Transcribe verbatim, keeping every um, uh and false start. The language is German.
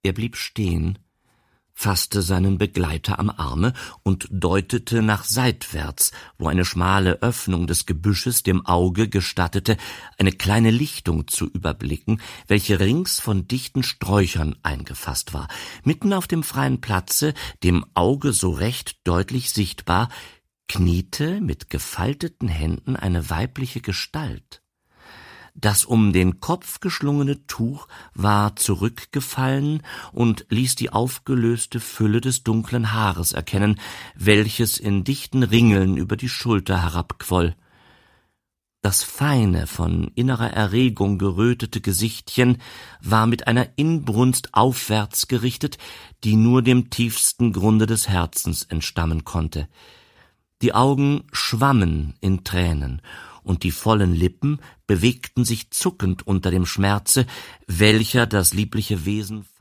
Er blieb stehen, fasste seinen Begleiter am Arme und deutete nach seitwärts, wo eine schmale Öffnung des Gebüsches dem Auge gestattete, eine kleine Lichtung zu überblicken, welche rings von dichten Sträuchern eingefasst war. Mitten auf dem freien Platze, dem Auge so recht deutlich sichtbar, kniete mit gefalteten Händen eine weibliche Gestalt. Das um den Kopf geschlungene Tuch war zurückgefallen und ließ die aufgelöste Fülle des dunklen Haares erkennen, welches in dichten Ringeln über die Schulter herabquoll. Das feine, von innerer Erregung gerötete Gesichtchen war mit einer Inbrunst aufwärts gerichtet, die nur dem tiefsten Grunde des Herzens entstammen konnte. Die Augen schwammen in Tränen, und die vollen Lippen bewegten sich zuckend unter dem Schmerze, welcher das liebliche Wesen